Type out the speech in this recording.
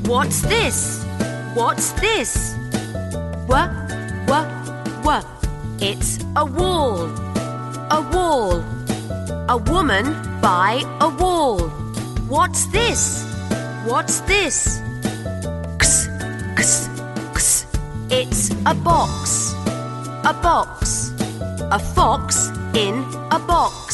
What's this? What's this? W. It's a wall. A wall. A woman by a wall. What's this? What's this? X, x, x. It's a box. A box. A fox in a box.